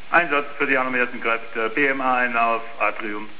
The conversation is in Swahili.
Einsatz für die anomalierten Kräfte, BMA auf Atrium.